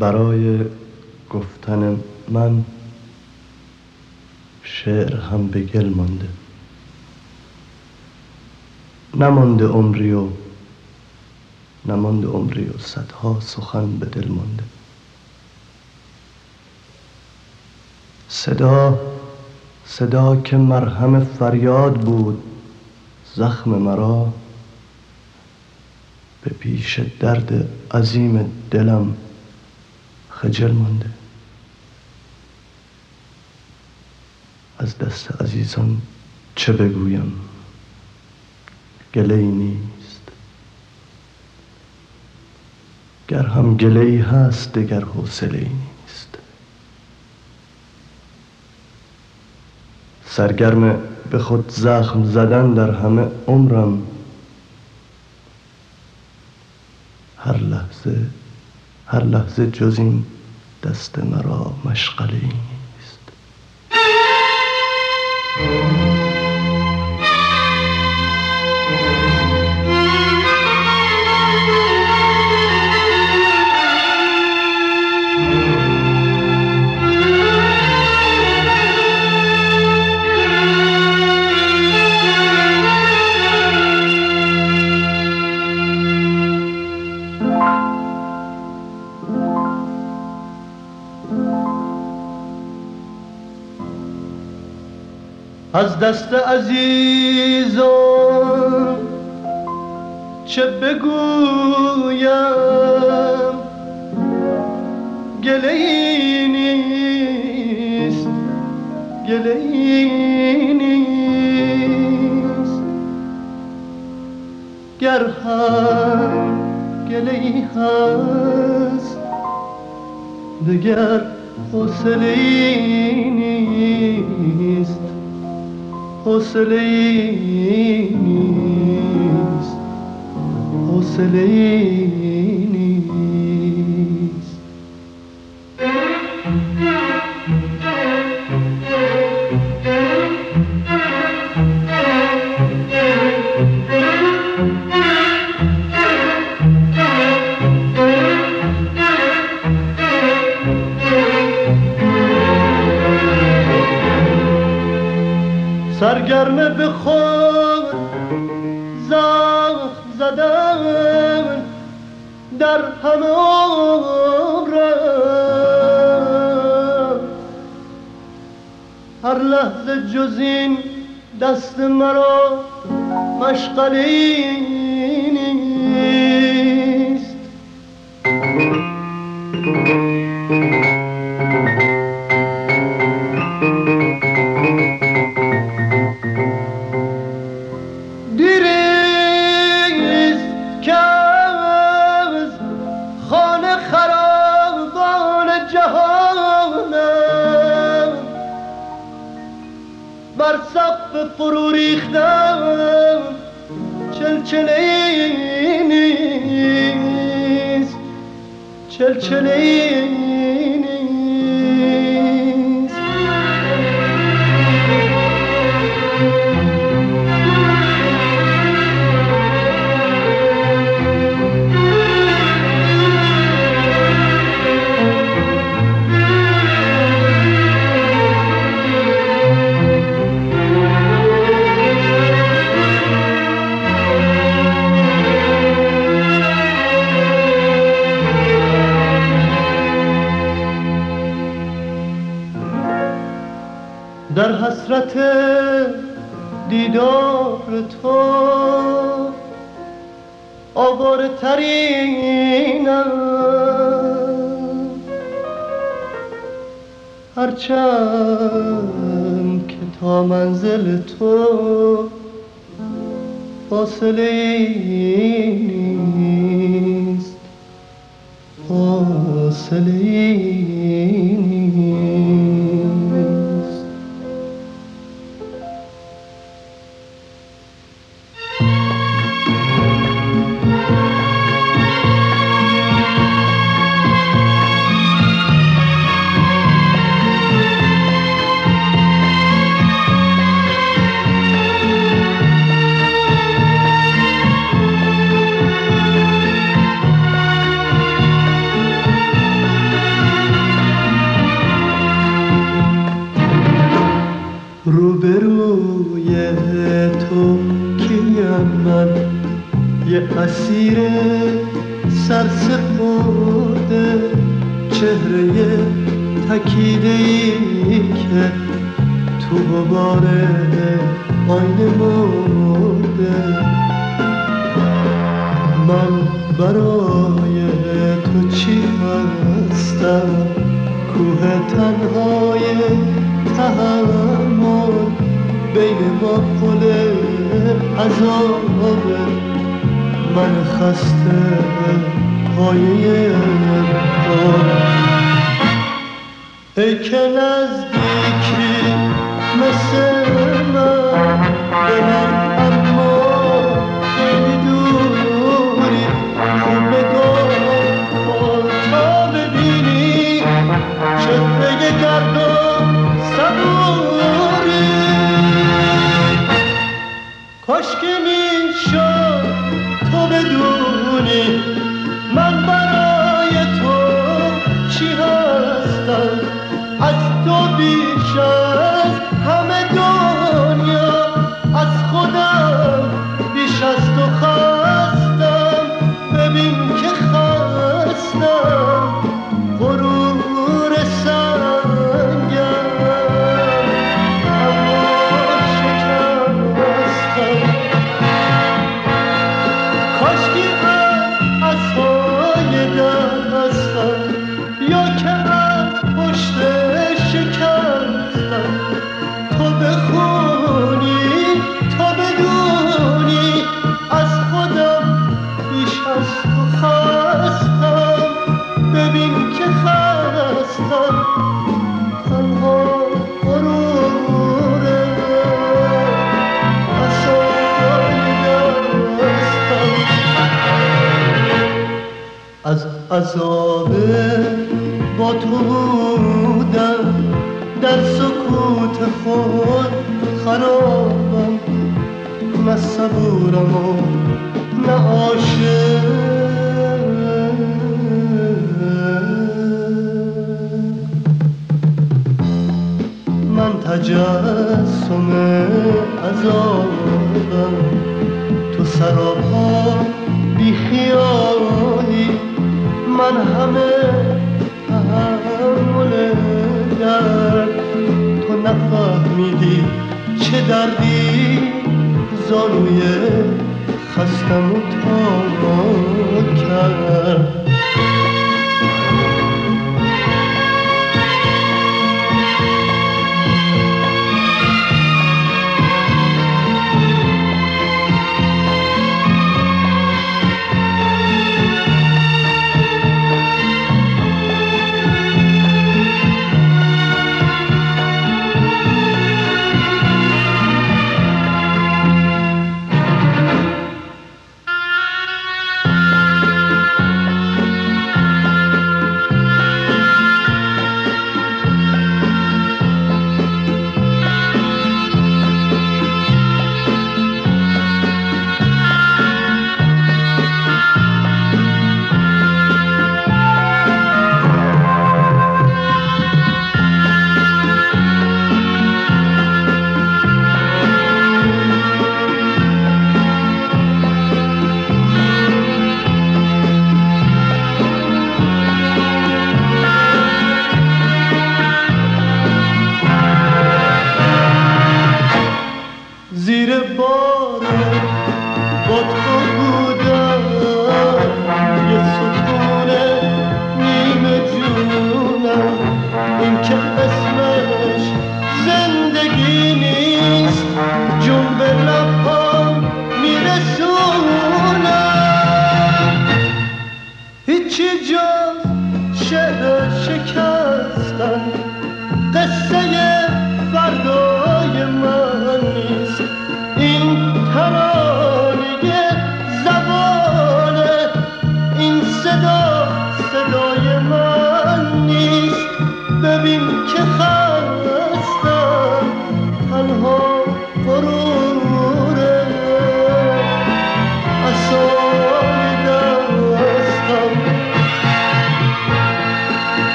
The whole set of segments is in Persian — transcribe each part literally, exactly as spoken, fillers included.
برای گفتن من شعر هم به گل مانده، نمانده عمری و نمانده عمری و صدها سخن به دل مانده. صدا صدا که مرهم فریاد بود زخم مرا، به پیش درد عظیم دلم خجل مانده. از دست عزیزان چه بگویم، گله‌ای نیست، گر هم گله‌ای هست دگر حوصله‌ای نیست. سرگرم به خود زخم زدن در همه عمرم، هر لحظه هر لحظه جز این دست مرا مشغله‌ای نیست. از دست عزیزان چه بگویم، گله‌ای نیست، گله‌ای نیست، گر هم گله‌ای هست دگر حوصله‌ای نیست، حوصله‌ای نیست، حوصله‌ای نیست. سرگرم به خود زخم زدن در همه عمرم، هر لحظه جز این دست مرا مشغله‌ای نیست. بر سقف فرو ریختم چلچله‌ای نیست، چلچله‌ای نیست. در حسرت دیدار تو آواره ترینم، هرچند که تا منزل تو فاصله‌ای نیست، فاصله‌ای نیست. یه اسیر سرسپرده، چهره تکیده‌ای که تو غبار آینه مرده. من برای تو چی هستم؟ کوه تنهای تحمل، بین ما پل عذابه. من خسته پایه پا، ای که نزدیکی مثل من به من، اما خیلی دوری. خوب نگاه کن تا ببینی چهره گرد و صبوری. کاش که میشد تو بدونی من برای تو چی هستم. از تو بیش از همه دنیا، از خودم بیش از تو خستم. ببین که خستم، غرور سنگم، اما شکستم. کاشکی از عصای دستم، یا که از پشت شکستم. تو بخونی، تو بدونی از خودم بیش از تو خستم. ببین که خستم، تنها غروره عصای دستم. از عذاب با تو بودم، در سکوت خود خرابم. نه صبورم و نه عاشق، من تجسم عذابم. تو سراپا بی خیالی، من همه تحمل درد. تو نفهمیدی چه دردی زانوی خستم و تا کرد.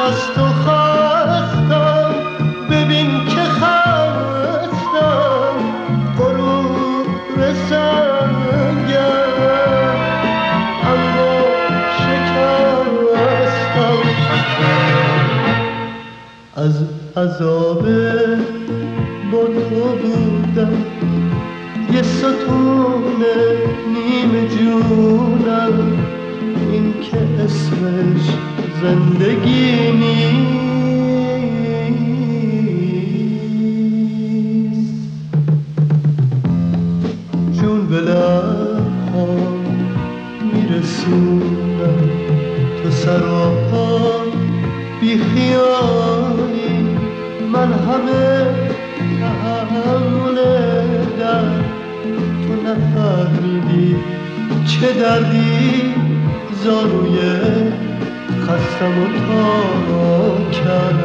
خست و خستم، ببین که خستم، غروب رسنگم اما شکستم. از عذاب با تو بودم یه ستون نیمه جونم، این که اسمش زندگی نیست. جون به لب‌هام میرسونم، تو سراپا بی خیالی، من همه تحمل درد، تو نفهمیدی چه دردی زاروی خستم و تا کردم.